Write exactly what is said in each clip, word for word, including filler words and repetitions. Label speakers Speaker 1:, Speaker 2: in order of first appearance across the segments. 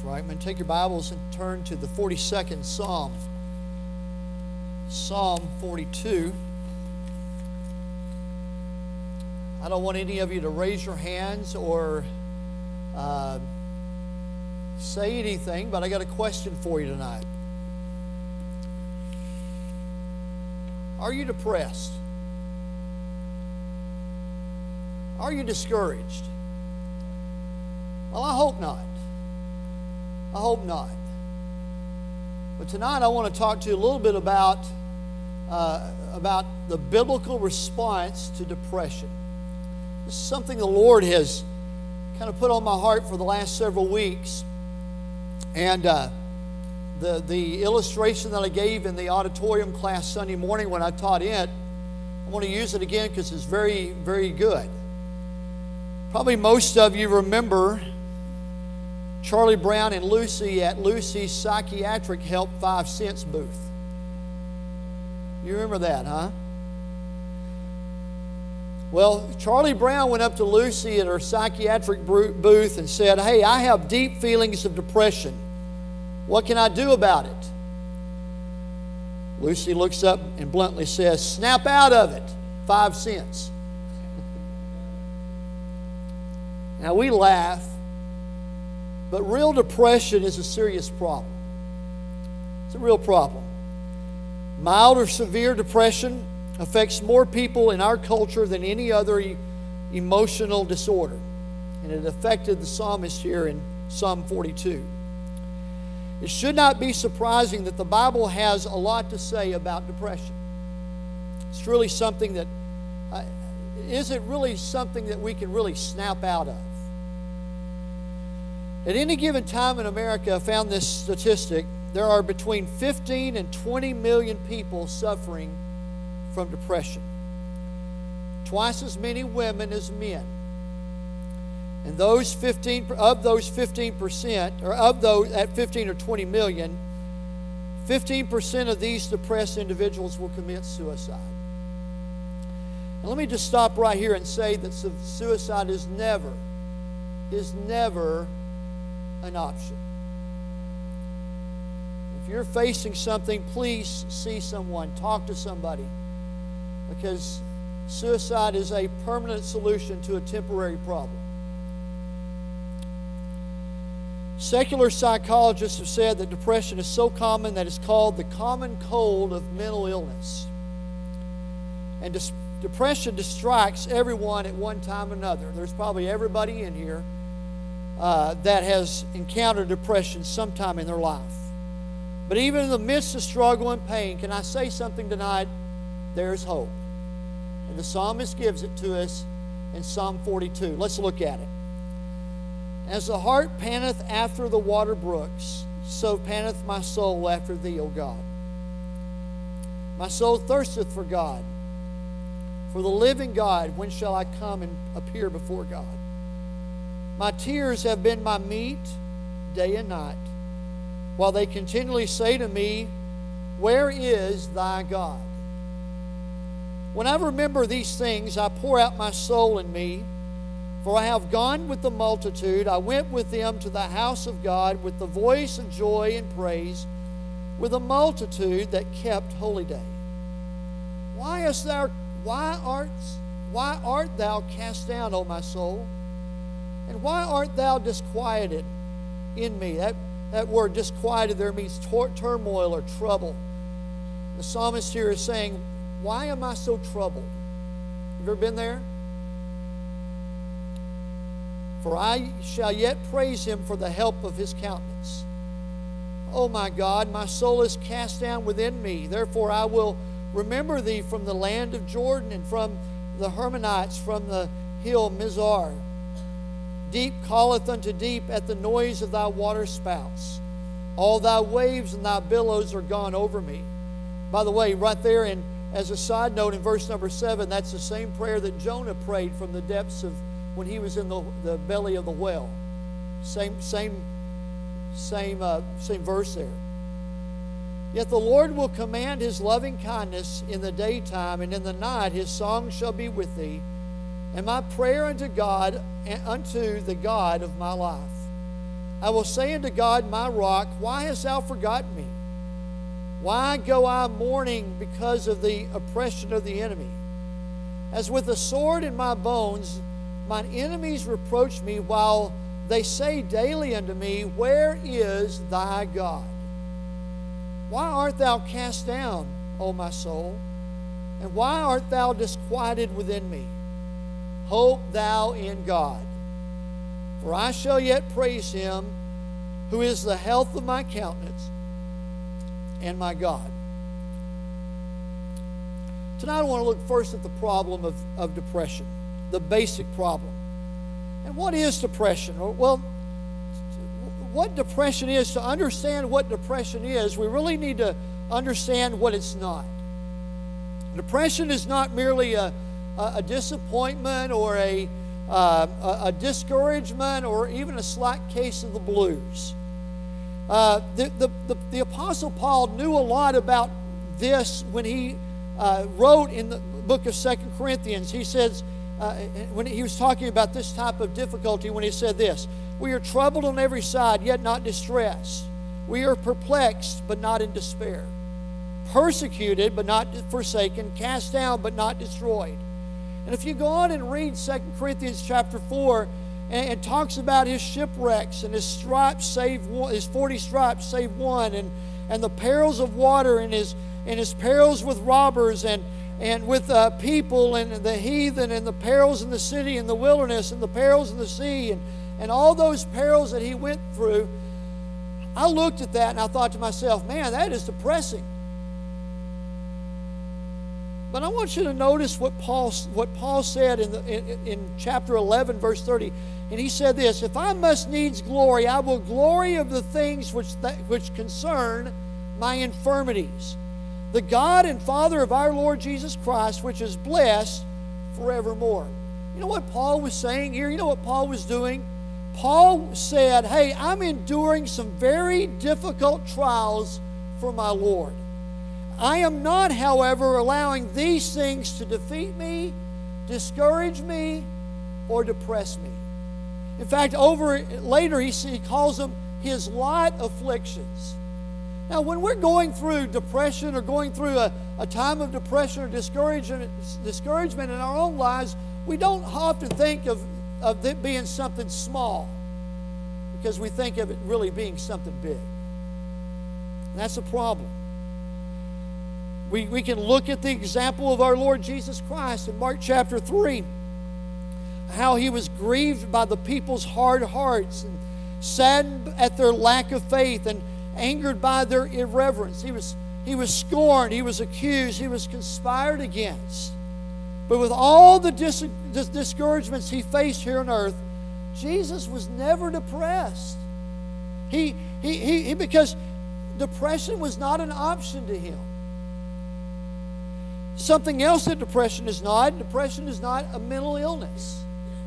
Speaker 1: right. I'm going to take your Bibles and turn to the forty-second Psalm. Psalm forty-two. I don't want any of you to raise your hands or uh, say anything, but I got a question for you tonight. Are you depressed? Are you discouraged? Well, I hope not. I hope not. But tonight I want to talk to you a little bit about, uh, about the biblical response to depression. This is something the Lord has kind of put on my heart for the last several weeks. And uh, the, the illustration that I gave in the auditorium class Sunday morning when I taught it, I want to use it again because it's very, very good. Probably most of you remember Charlie Brown and Lucy at Lucy's Psychiatric Help five cents booth. You remember that, huh? Well, Charlie Brown went up to Lucy at her psychiatric booth and said, "Hey, I have deep feelings of depression. What can I do about it?" Lucy looks up and bluntly says, "Snap out of it, five cents. Now we laugh, but real depression is a serious problem. It's a real problem. Mild or severe depression affects more people in our culture than any other e- emotional disorder. And it affected the psalmist here in Psalm forty-two. It should not be surprising that the Bible has a lot to say about depression. It's really something that, uh, is it really something that we can really snap out of? At any given time in America, I found this statistic, there are between fifteen and twenty million people suffering from depression. Twice as many women as men. And those fifteen of those fifteen percent, or of those at fifteen or twenty million, fifteen percent of these depressed individuals will commit suicide. And let me just stop right here and say that suicide is never, is never an option. If you're facing something, please see someone, talk to somebody, because suicide is a permanent solution to a temporary problem. Secular psychologists have said that depression is so common that it's called the common cold of mental illness. And dis- depression distracts everyone at one time or another. There's probably everybody in here Uh, that has encountered depression sometime in their life. But even in the midst of struggle and pain, can I say something tonight? There's hope. And the psalmist gives it to us in Psalm forty-two. Let's look at it. As the hart panteth after the water brooks, so panteth my soul after thee, O God. My soul thirsteth for God, for the living God. When shall I come and appear before God? My tears have been my meat day and night, while they continually say to me, where is thy God? When I remember these things, I pour out my soul in me, for I have gone with the multitude. I went with them to the house of God with the voice of joy and praise, with a multitude that kept holy day. Why hast thou, why art, why art thou cast down, O my soul? And why art thou disquieted in me? That, that word disquieted there means tor- turmoil or trouble. The psalmist here is saying, why am I so troubled? Have you ever been there? For I shall yet praise him for the help of his countenance. O my God, my soul is cast down within me. Therefore I will remember thee from the land of Jordan and from the Hermonites, from the hill Mizar. Deep calleth unto deep at the noise of thy water spouts. All thy waves and thy billows are gone over me. By the way, right there, and as a side note, in verse number seven, that's the same prayer that Jonah prayed from the depths of when he was in the, the belly of the whale. Same, same, same, uh, same verse there. Yet the Lord will command his loving kindness in the daytime, and in the night his song shall be with thee, and my prayer unto God, unto the God of my life. I will say unto God, my rock, why hast thou forgotten me? Why go I mourning because of the oppression of the enemy? As with a sword in my bones, mine enemies reproach me, while they say daily unto me, where is thy God? Why art thou cast down, O my soul? And why art thou disquieted within me? Hope thou in God. For I shall yet praise him, who is the health of my countenance and my God. Tonight I want to look first at the problem of, of depression, the basic problem. And what is depression? Well, what depression is, to understand what depression is, we really need to understand what it's not. Depression is not merely a, a, a disappointment or a, uh, a, a discouragement or even a slight case of the blues. Uh, the, the, the, the Apostle Paul knew a lot about this when he uh, wrote in the book of Second Corinthians. He says, uh, when he was talking about this type of difficulty, when he said this, we are troubled on every side, yet not distressed. We are perplexed, but not in despair. Persecuted, but not forsaken. Cast down, but not destroyed. And if you go on and read Second Corinthians chapter four, and it talks about his shipwrecks and his stripes save one, his forty stripes save one, and, and the perils of water and his and his perils with robbers and and with uh, people and the heathen and the perils in the city and the wilderness and the perils in the sea and, and all those perils that he went through. I looked at that and I thought to myself, man, that is depressing. But I want you to notice what Paul what Paul said in, the, in, in chapter eleven, verse thirty. And he said this, if I must needs glory, I will glory of the things which, that, which concern my infirmities. The God and Father of our Lord Jesus Christ, which is blessed forevermore. You know what Paul was saying here? You know what Paul was doing? Paul said, hey, I'm enduring some very difficult trials for my Lord. I am not, however, allowing these things to defeat me, discourage me, or depress me. In fact, over later he, he calls them his light afflictions. Now, when we're going through depression or going through a, a time of depression or discouragement, discouragement in our own lives, we don't often think of, of it being something small because we think of it really being something big. And that's a problem. We, we can look at the example of our Lord Jesus Christ in Mark chapter three, how he was grieved by the people's hard hearts and saddened at their lack of faith and angered by their irreverence. He was, he was scorned, he was accused, he was conspired against. But with all the dis- dis- discouragements he faced here on earth, Jesus was never depressed. He, he, he, he, because depression was not an option to him. Something else that depression is not, depression is not a mental illness.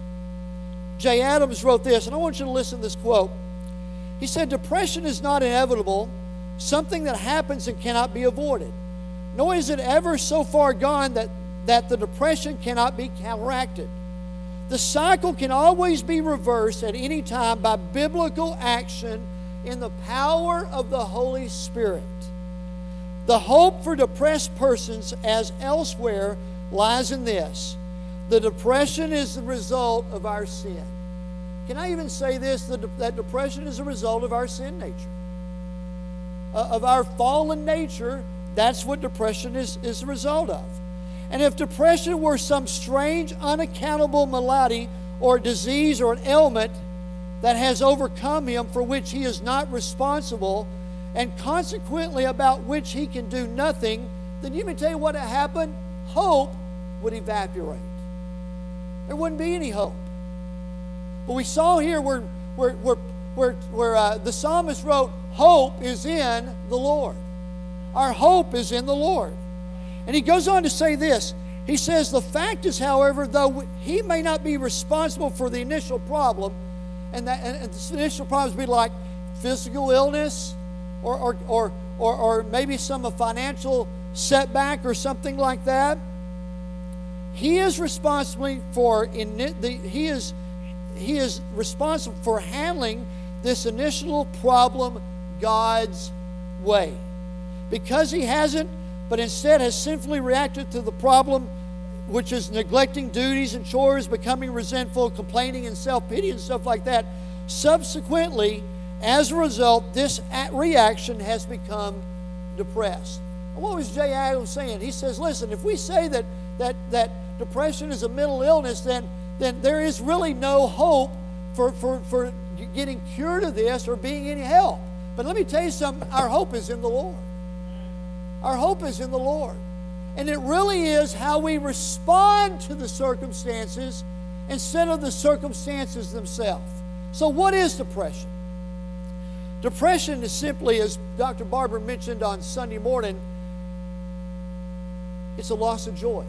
Speaker 1: Jay Adams wrote this, and I want you to listen to this quote. He said, depression is not inevitable, something that happens and cannot be avoided. Nor is it ever so far gone that, that the depression cannot be counteracted. The cycle can always be reversed at any time by biblical action in the power of the Holy Spirit. The hope for depressed persons, as elsewhere, lies in this. The depression is the result of our sin. Can I even say this? That depression is a result of our sin nature. Uh, of our fallen nature, that's what depression is, is a result of. And if depression were some strange, unaccountable malady or disease or an ailment that has overcome him for which he is not responsible, and consequently about which he can do nothing, then you may tell you what had happened. Hope would evaporate. There wouldn't be any hope. But we saw here where, where, where, where, where uh, the psalmist wrote, hope is in the Lord. Our hope is in the Lord. And he goes on to say this. He says, the fact is, however, though he may not be responsible for the initial problem, and, that, and the initial problems would be like physical illness, or, or, or, or, or maybe some financial setback or something like that, he is responsible for in the, he is he is responsible for handling the this initial problem God's way. Because he hasn't, but instead has sinfully reacted to the problem, which is neglecting duties and chores, becoming resentful, complaining and self-pity and stuff like that. Subsequently, as a result, this reaction has become depressed. And what was Jay Adams saying? He says, listen, if we say that that, that depression is a mental illness, then, then there is really no hope for, for, for getting cured of this or being any help. But let me tell you something, our hope is in the Lord. Our hope is in the Lord. And it really is how we respond to the circumstances instead of the circumstances themselves. So what is depression? Depression is simply, as Doctor Barber mentioned on Sunday morning, it's a loss of joy.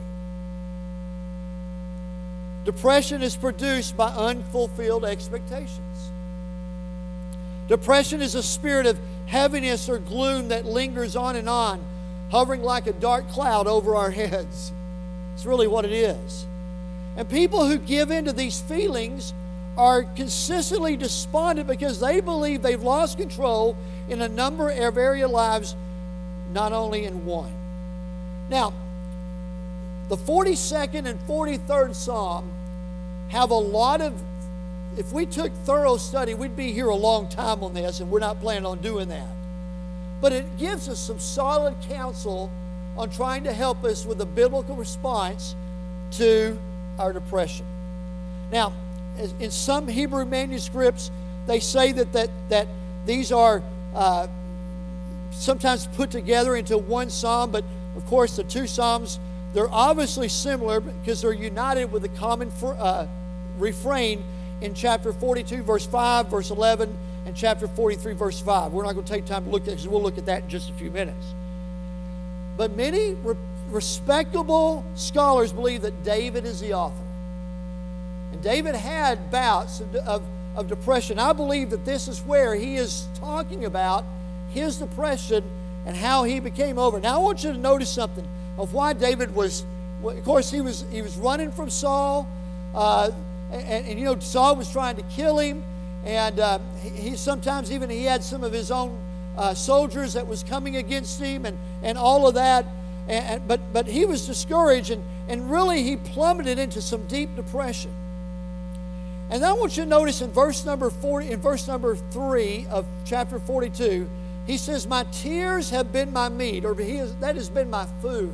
Speaker 1: Depression is produced by unfulfilled expectations. Depression is a spirit of heaviness or gloom that lingers on and on, hovering like a dark cloud over our heads. It's really what it is. And people who give in to these feelings are consistently despondent because they believe they've lost control in a number of area of lives, not only in one. Now, the forty-second and forty-third Psalm have a lot of, if we took thorough study, we'd be here a long time on this, and we're not planning on doing that. But it gives us some solid counsel on trying to help us with a biblical response to our depression. Now, in some Hebrew manuscripts, they say that that, that these are uh, sometimes put together into one psalm, but of course the two psalms, they're obviously similar because they're united with a common for, uh, refrain in chapter forty-two, verse five, verse eleven, and chapter forty-three, verse five. We're not going to take time to look at it because we'll look at that in just a few minutes. But many re- respectable scholars believe that David is the author. And David had bouts of, of, of depression. I believe that this is where he is talking about his depression and how he became over. Now I want you to notice something of why David was, of course he was he was running from Saul, uh, and, and you know Saul was trying to kill him, and uh, he, he sometimes even he had some of his own uh, soldiers that was coming against him, and, and all of that, and, and, but but he was discouraged, and, and really he plummeted into some deep depression. And I want you to notice in verse number forty, in verse number three of chapter forty-two, he says, "My tears have been my meat," or he has, that has been my food.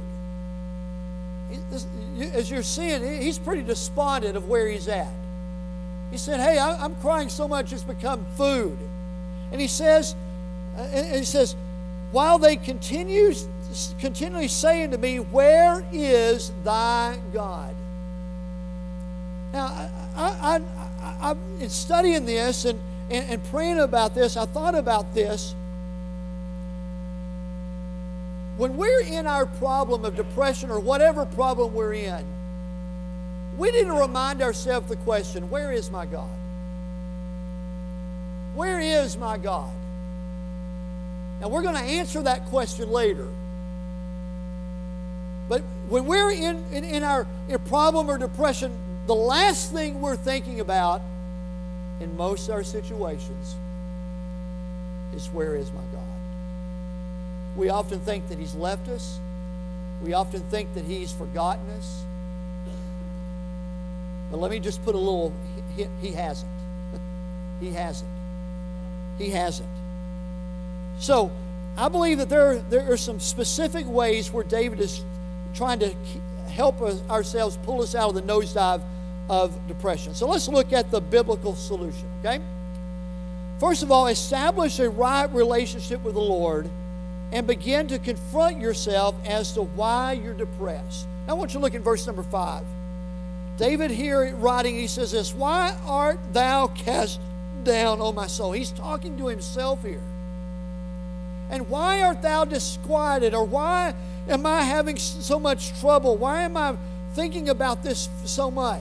Speaker 1: He, this, you, as you're seeing, he's pretty despondent of where he's at. He said, "Hey, I, I'm crying so much it's become food." And he says, uh, and he says, "While they continue continually saying to me, 'Where is thy God?'" Now, I, I, I, I, in studying this and, and, and praying about this, I thought about this. When we're in our problem of depression or whatever problem we're in, we need to remind ourselves the question, where is my God? Where is my God? Now, we're going to answer that question later. But when we're in, in, in our in problem or depression, the last thing we're thinking about in most of our situations is, where is my God? We often think that He's left us. We often think that He's forgotten us. But let me just put a little, He, he hasn't. He hasn't. He hasn't. So, I believe that there, there are some specific ways where David is trying to help us, ourselves pull us out of the nosedive of depression. So let's look at the biblical solution, okay? First of all, establish a right relationship with the Lord and begin to confront yourself as to why you're depressed. Now I want you to look at verse number five. David here writing, he says this, "Why art thou cast down, O my soul?" He's talking to himself here. "And why art thou disquieted?" Or why am I having so much trouble? Why am I thinking about this so much?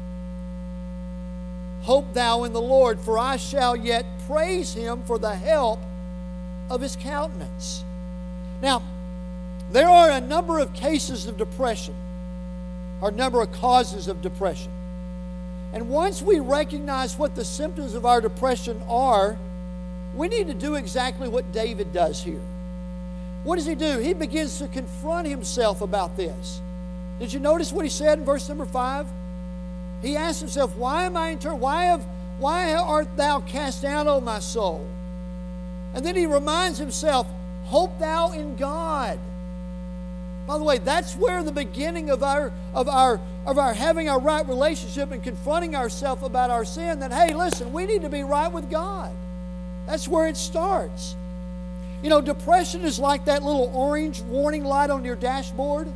Speaker 1: "Hope thou in the Lord, for I shall yet praise Him for the help of His countenance." Now, there are a number of cases of depression, or a number of causes of depression. And once we recognize what the symptoms of our depression are, we need to do exactly what David does here. What does he do? He begins to confront himself about this. Did you notice what he said in verse number five? He asked himself, why am I in turn? Why, have, why art thou cast down, O my soul? And then he reminds himself, hope thou in God. By the way, that's where the beginning of our of our of our having our right relationship and confronting ourselves about our sin, that, hey, listen, we need to be right with God. That's where it starts. You know, depression is like that little orange warning light on your dashboard,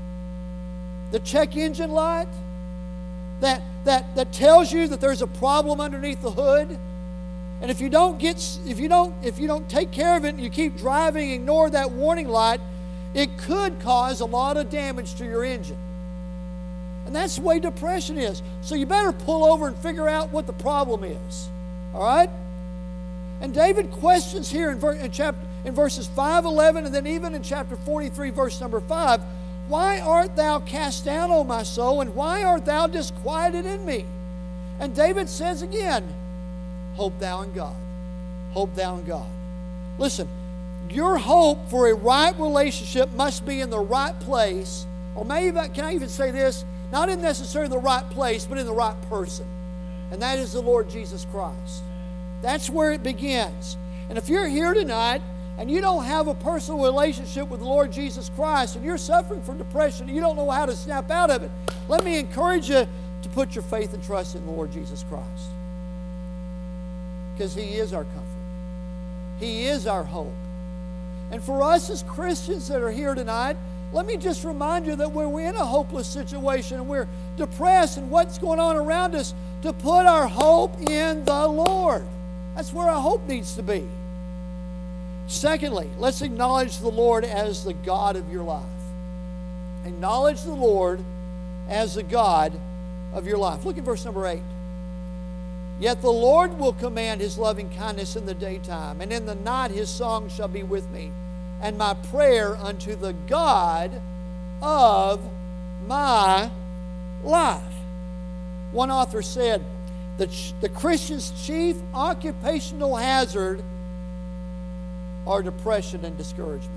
Speaker 1: the check engine light that that that tells you that there's a problem underneath the hood. And if you don't get if you don't if you don't take care of it and you keep driving, ignore that warning light, it could cause a lot of damage to your engine. And that's the way depression is. So you better pull over and figure out what the problem is. All right? And David questions here in, ver- in, chapter, in verses five, eleven, and then even in chapter forty-three, verse number five, why art thou cast down, O my soul, and why art thou disquieted in me? And David says again, hope thou in God. Hope thou in God. Listen, your hope for a right relationship must be in the right place, or maybe, can I even say this? Not in necessarily the right place, but in the right person. And that is the Lord Jesus Christ. That's where it begins. And if you're here tonight and you don't have a personal relationship with the Lord Jesus Christ and you're suffering from depression and you don't know how to snap out of it, let me encourage you to put your faith and trust in the Lord Jesus Christ. Because He is our comfort. He is our hope. And for us as Christians that are here tonight, let me just remind you that when we're in a hopeless situation and we're depressed and what's going on around us, to put our hope in the Lord. That's where our hope needs to be. Secondly, let's acknowledge the Lord as the God of your life. Acknowledge the Lord as the God of your life. Look at verse number eight. Yet the Lord will command His loving kindness in the daytime, and in the night His song shall be with me, and my prayer unto the God of my life. One author said, the, the Christian's chief occupational hazard are depression and discouragement.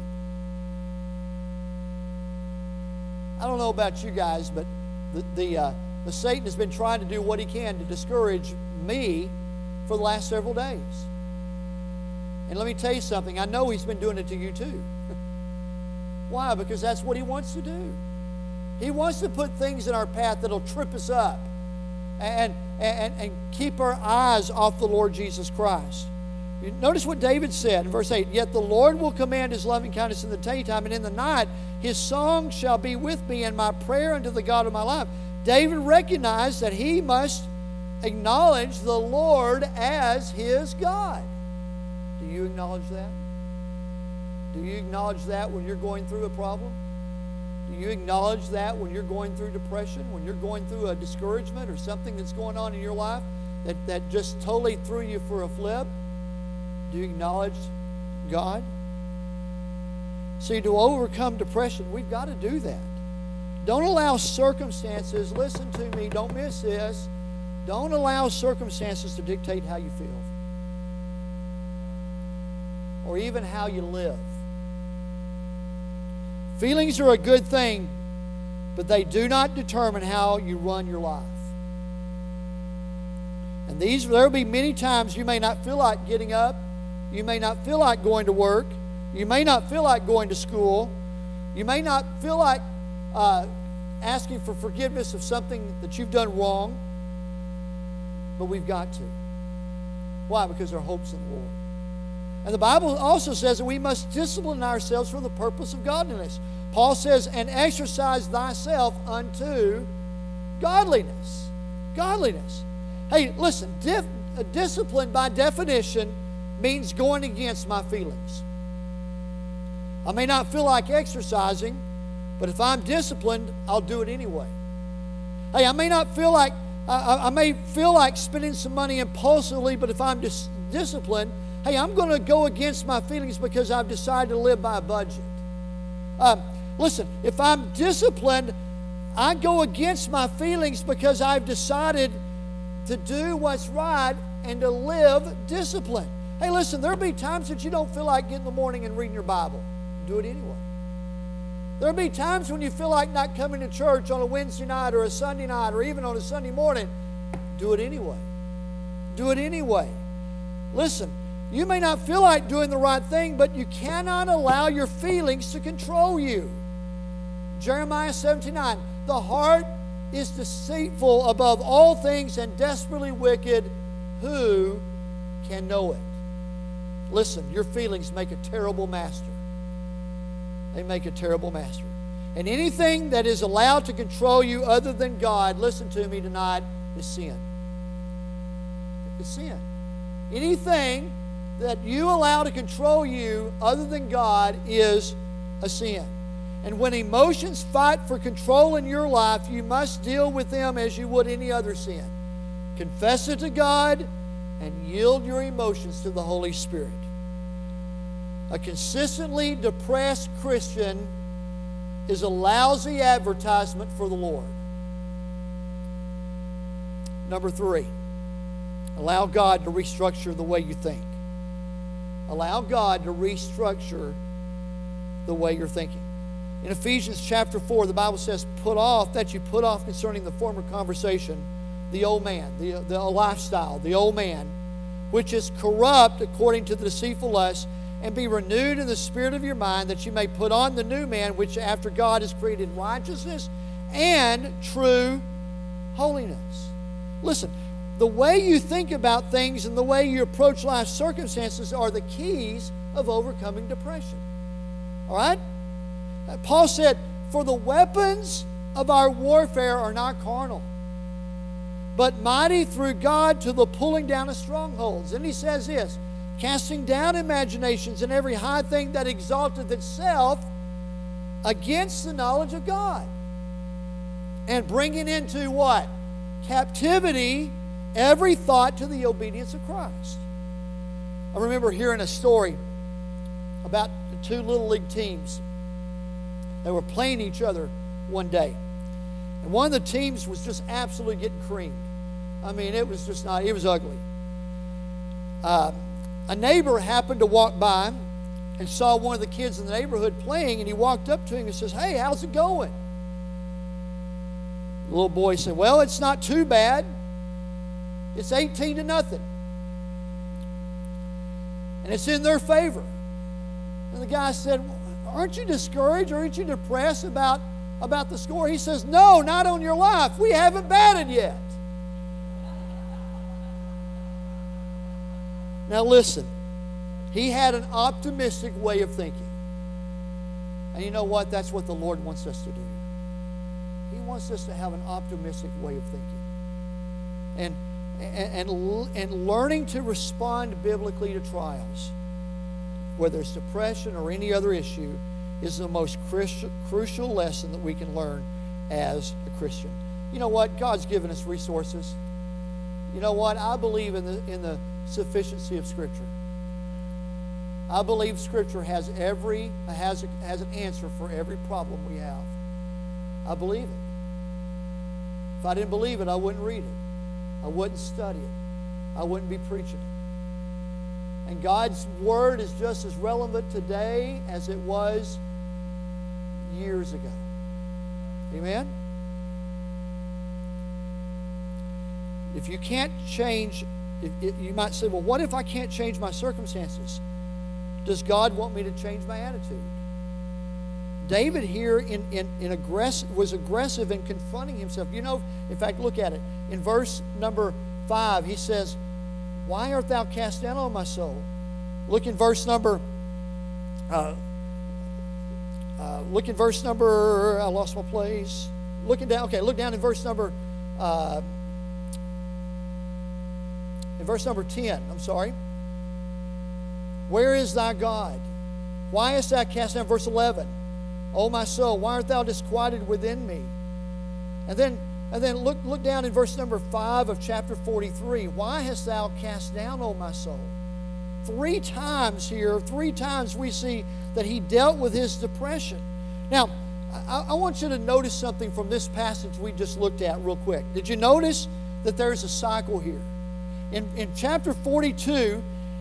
Speaker 1: I don't know about you guys, but the, the, uh, the Satan has been trying to do what he can to discourage me for the last several days. And let me tell you something, I know he's been doing it to you too. Why? Because that's what he wants to do. He wants to put things in our path that'll trip us up and, and, and keep our eyes off the Lord Jesus Christ. You notice what David said in verse eight, yet the Lord will command His loving kindness in the daytime, and in the night His song shall be with me, and my prayer unto the God of my life. David recognized that he must acknowledge the Lord as his God. Do you acknowledge that? Do you acknowledge that when you're going through a problem? Do you acknowledge that when you're going through depression, when you're going through a discouragement or something that's going on in your life that, that just totally threw you for a flip? Do you acknowledge God? See, to overcome depression, we've got to do that. Don't allow circumstances, listen to me, don't miss this, don't allow circumstances to dictate how you feel or even how you live. Feelings are a good thing, but they do not determine how you run your life. And these, there will be many times you may not feel like getting up. You may not feel like going to work. You may not feel like going to school. You may not feel like uh, asking for forgiveness of something that you've done wrong. But we've got to. Why? Because our hope's in the Lord. And the Bible also says that we must discipline ourselves for the purpose of godliness. Paul says, and exercise thyself unto godliness. Godliness. Hey, listen, dif- discipline by definition means going against my feelings. I may not feel like exercising, but if I'm disciplined, I'll do it anyway. Hey, I may not feel like, I, I may feel like spending some money impulsively, but if I'm dis- disciplined, hey, I'm going to go against my feelings because I've decided to live by a budget. Um, listen, if I'm disciplined, I go against my feelings because I've decided to do what's right and to live disciplined. Hey, listen, there'll be times that you don't feel like getting in the morning and reading your Bible. Do it anyway. There'll be times when you feel like not coming to church on a Wednesday night or a Sunday night or even on a Sunday morning. Do it anyway. Do it anyway. Listen, you may not feel like doing the right thing, but you cannot allow your feelings to control you. Jeremiah seventeen nine, the heart is deceitful above all things and desperately wicked. Who can know it? Listen, your feelings make a terrible master. They make a terrible master. And anything that is allowed to control you other than God, listen to me tonight, is sin. It's sin. Anything that you allow to control you other than God is a sin. And when emotions fight for control in your life, you must deal with them as you would any other sin. Confess it to God and yield your emotions to the Holy Spirit. A consistently depressed Christian is a lousy advertisement for the Lord. Number three, allow God to restructure the way you think. Allow God to restructure the way you're thinking. In Ephesians chapter four, the Bible says, put off, that you put off concerning the former conversation, the old man, the, the lifestyle, the old man, which is corrupt according to the deceitful lust, and be renewed in the spirit of your mind, that you may put on the new man, which after God is created in righteousness and true holiness. Listen, the way you think about things and the way you approach life's circumstances are the keys of overcoming depression. All right? Paul said, for the weapons of our warfare are not carnal, but mighty through God to the pulling down of strongholds. And he says this, casting down imaginations and every high thing that exalteth itself against the knowledge of God, and bringing into what? Captivity every thought to the obedience of Christ. I remember hearing a story about the two little league teams. They were playing each other one day. And one of the teams was just absolutely getting creamed. I mean, it was just not, it was ugly. Uh, a neighbor happened to walk by and saw one of the kids in the neighborhood playing, and he walked up to him and says, hey, how's it going? The little boy said, well, it's not too bad. It's eighteen to nothing. And it's in their favor. And the guy said, aren't you discouraged? Aren't you depressed about, about the score? He says, no, not on your life. We haven't batted yet. Now listen, he had an optimistic way of thinking. And you know what? That's what the Lord wants us to do. He wants us to have an optimistic way of thinking. And, and, and, and learning to respond biblically to trials, whether it's depression or any other issue, is the most crucial lesson that we can learn as a Christian. You know what? God's given us resources. You know what? I believe in the, in the sufficiency of Scripture. I believe Scripture has every has, a, has an answer for every problem we have. I believe it. If I didn't believe it, I wouldn't read it. I wouldn't study it. I wouldn't be preaching it. And God's Word is just as relevant today as it was years ago. Amen? If you can't change, if, if, you might say, well, what if I can't change my circumstances? Does God want me to change my attitude? David here in, in, in aggressive, was aggressive in confronting himself. You know, in fact, look at it. In verse number five, he says, why art thou cast down, O my soul? Look in verse number, uh, uh, look in verse number, I lost my place. Looking down, okay, look down in verse number, uh, in verse number ten, I'm sorry. Where is thy God? Why hast thou cast down? Verse eleven. O my soul, why art thou disquieted within me? And then, and then look, look down in verse number five of chapter forty-three. Why hast thou cast down, O my soul? Three times here, three times we see that he dealt with his depression. Now, I, I want you to notice something from this passage we just looked at real quick. Did you notice that there's a cycle here? In, in chapter forty-two,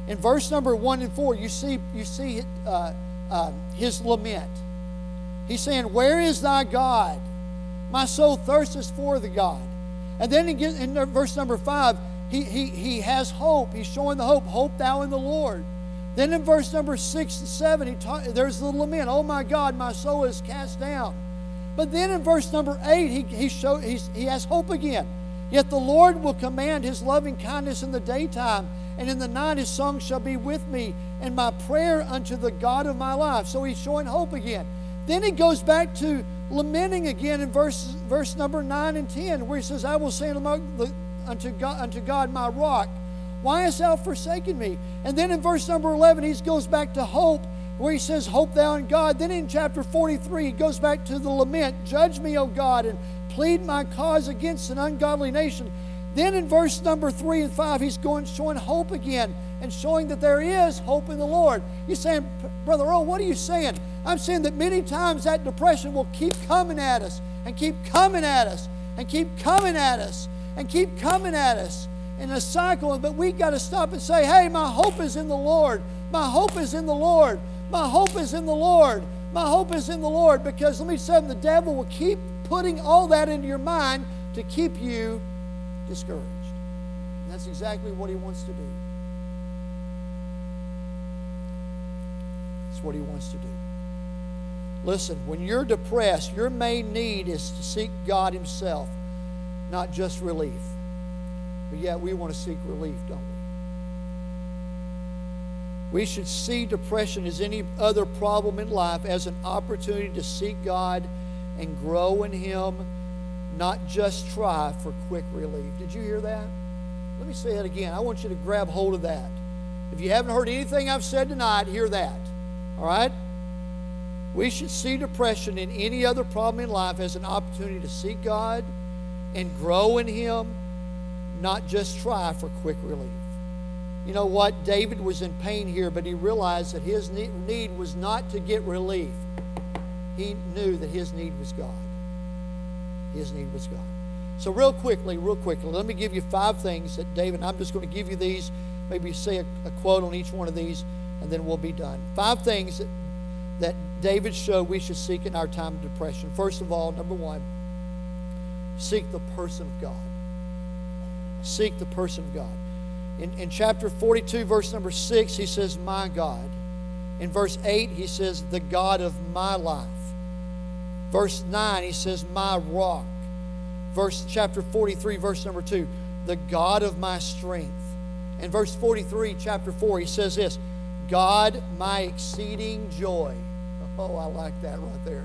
Speaker 1: In verse number one and four, you see, you see uh, uh, his lament. He's saying, "Where is thy God? My soul thirsteth for the God." And then in, in verse number five, he, he, he has hope. He's showing the hope. "Hope thou in the Lord." Then in verse number six and seven, he ta- there's the lament. "Oh my God, my soul is cast down." But then in verse number eight, he, he, show, he's, he has hope again. "Yet the Lord will command his loving kindness in the daytime, and in the night his song shall be with me, and my prayer unto the God of my life." So he's showing hope again. Then he goes back to lamenting again in verse, verse number nine and ten, where he says, "I will say unto God, unto God my rock, why hast thou forsaken me?" And then in verse number eleven, he goes back to hope, where he says, "Hope thou in God." Then in chapter forty-three, he goes back to the lament, "Judge me, O God, and plead my cause against an ungodly nation." Then in verse number three and five, he's going showing hope again and showing that there is hope in the Lord. You're saying, "Brother Earl, what are you saying?" I'm saying that many times that depression will keep coming at us and keep coming at us and keep coming at us and keep coming at us in a cycle. But we got to stop and say, "Hey, my hope is in the Lord. My hope is in the Lord. My hope is in the Lord. My hope is in the Lord." Because let me say, the devil will keep putting all that into your mind to keep you discouraged. And that's exactly what he wants to do. That's what he wants to do. Listen, when you're depressed, your main need is to seek God himself, not just relief. But yet we want to seek relief, don't we? We should see depression as any other problem in life as an opportunity to seek God and grow in him, not just try for quick relief. Did you hear that? Let me say that again. I want you to grab hold of that. If you haven't heard anything I've said tonight, hear that. All right? We should see depression and any other problem in life as an opportunity to seek God and grow in him, not just try for quick relief. You know what? David was in pain here, but he realized that his need was not to get relief. He knew that his need was God. His need was God. So real quickly, real quickly, let me give you five things that David, I'm just going to give you these, maybe say a, a quote on each one of these, and then we'll be done. Five things that, that David showed we should seek in our time of depression. First of all, number one, seek the person of God. Seek the person of God. In, in chapter forty-two, verse number six, he says, "My God." In verse eight, he says, "The God of my life." Verse nine, he says, "My rock." Verse chapter forty-three, verse number two, "The God of my strength." In verse forty-three, chapter four, he says this, "God, my exceeding joy." Oh, I like that right there.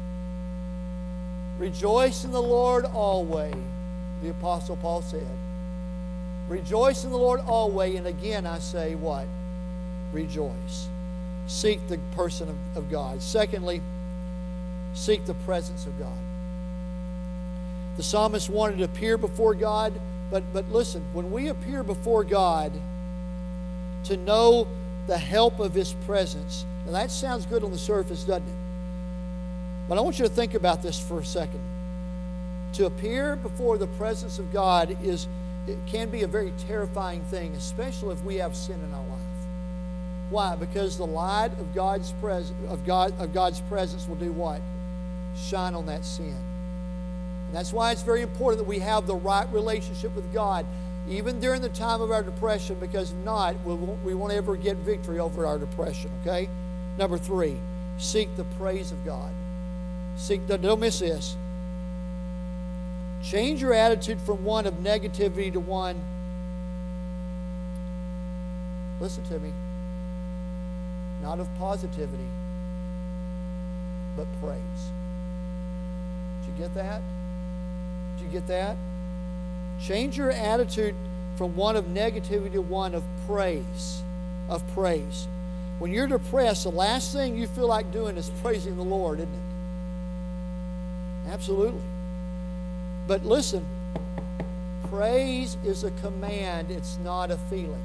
Speaker 1: "Rejoice in the Lord always," the Apostle Paul said. Rejoice in the Lord always. And again, I say what? Rejoice. Seek the person of, of God. Secondly, seek the presence of God. The psalmist wanted to appear before God, but, but listen, when we appear before God, to know the help of his presence, now that sounds good on the surface, doesn't it? But I want you to think about this for a second. To appear before the presence of God is it can be a very terrifying thing, especially if we have sin in our life. Why? Because the light of God's pres- of God of God's presence will do what? Shine on that sin. And that's why it's very important that we have the right relationship with God, even during the time of our depression, because if not, we won't, we won't ever get victory over our depression, okay? Number three, seek the praise of God. Seek, don't miss this. Change your attitude from one of negativity to one, listen to me, not of positivity, but praise. Did you get that? Did you get that? Change your attitude from one of negativity to one of praise. Of praise. When you're depressed, the last thing you feel like doing is praising the Lord, isn't it? Absolutely. But listen, praise is a command, it's not a feeling.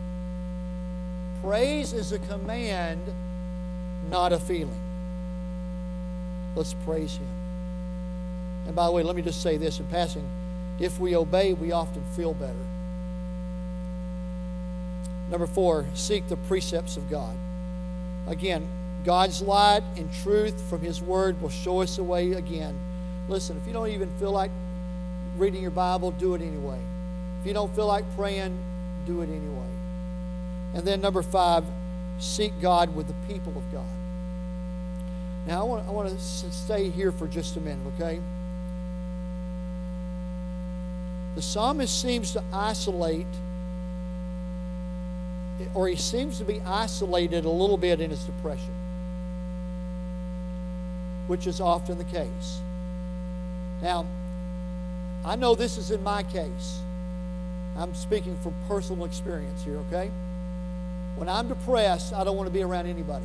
Speaker 1: Praise is a command, not a feeling. Let's praise him. And by the way, let me just say this in passing. If we obey, we often feel better. Number four, seek the precepts of God. Again, God's light and truth from His Word will show us the way again. Listen, if you don't even feel like reading your Bible, do it anyway. If you don't feel like praying, do it anyway. And then number five, seek God with the people of God. Now, I want, I want to stay here for just a minute, okay? The psalmist seems to isolate, or he seems to be isolated a little bit in his depression, which is often the case. Now, I know this is in my case. I'm speaking from personal experience here, okay? When I'm depressed, I don't want to be around anybody.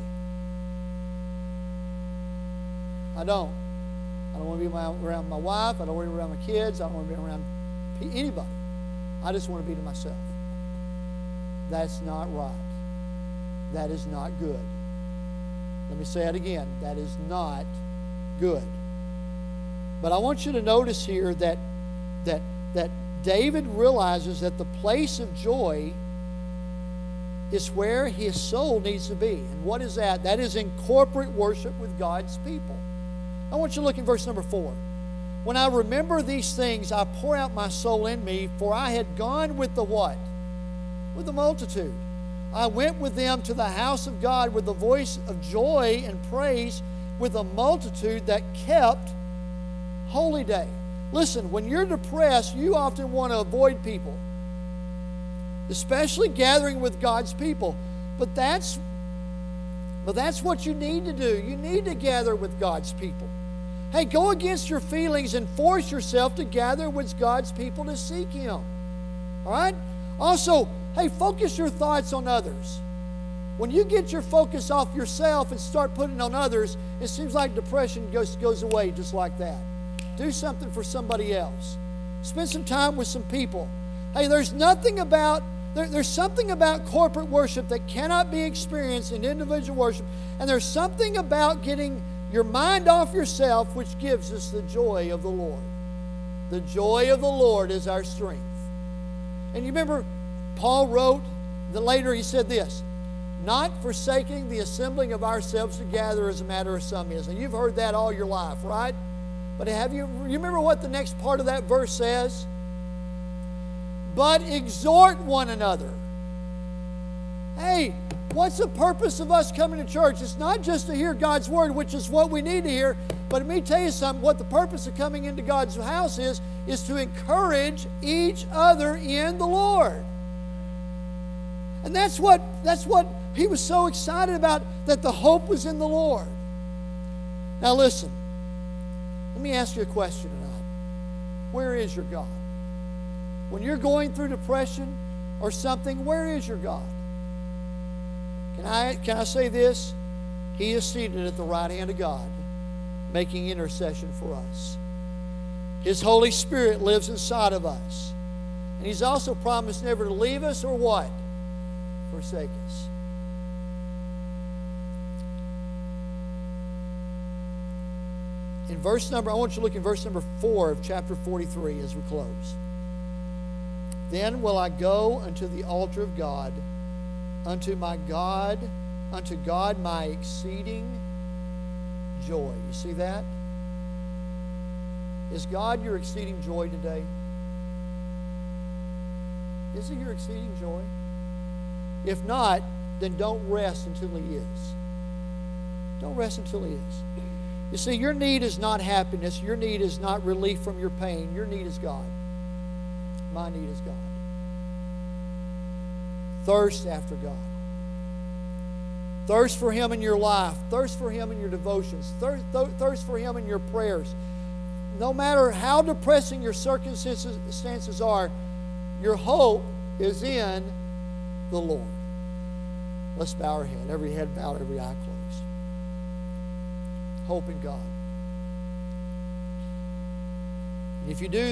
Speaker 1: I don't. I don't want to be around my wife. I don't want to be around my kids. I don't want to be around anybody. I just want to be to myself. That's not right. That is not good. Let me say it again. That is not good. But I want you to notice here that, that, that David realizes that the place of joy is where his soul needs to be. And what is that? That is in corporate worship with God's people. I want you to look in verse number four. When I remember these things, I pour out my soul in me, for I had gone with the what? With the multitude. I went with them to the house of God with the voice of joy and praise, with a multitude that kept holy day. Listen, when you're depressed, you often want to avoid people, especially gathering with God's people. But that's, but that's what you need to do. You need to gather with God's people. Hey, go against your feelings and force yourself to gather with God's people to seek Him. All right? Also, hey, focus your thoughts on others. When you get your focus off yourself and start putting it on others, it seems like depression goes, goes away just like that. Do something for somebody else. Spend some time with some people. Hey, there's nothing about, there, there's something about corporate worship that cannot be experienced in individual worship. And there's something about getting your mind off yourself which gives us the joy of the Lord. The joy of the Lord is our strength. And you remember, Paul wrote, that later he said this, not forsaking the assembling of ourselves together as a matter of some is. And you've heard that all your life, right? But have you, you remember what the next part of that verse says? But exhort one another. Hey, what's the purpose of us coming to church? It's not just to hear God's Word, which is what we need to hear. But let me tell you something. What the purpose of coming into God's house is, is to encourage each other in the Lord. And that's what, that's what he was so excited about, that the hope was in the Lord. Now listen. Let me ask you a question tonight. Where is your God? When you're going through depression or something, where is your God? Can I, can I say this? He is seated at the right hand of God, making intercession for us. His Holy Spirit lives inside of us. And He's also promised never to leave us or what? Forsake us. In verse number, I want you to look in verse number four of chapter forty-three as we close. Then will I go unto the altar of God, unto my God, unto God my exceeding joy. You see that? Is God your exceeding joy today? Is He your exceeding joy? If not, then don't rest until He is. Don't rest until He is. You see, your need is not happiness. Your need is not relief from your pain. Your need is God. My need is God. Thirst after God. Thirst for Him in your life. Thirst for Him in your devotions. Thirst, thirst for Him in your prayers. No matter how depressing your circumstances are, your hope is in the Lord. Let's bow our head. Every head bowed, every eye closed. Hope in God. And if you do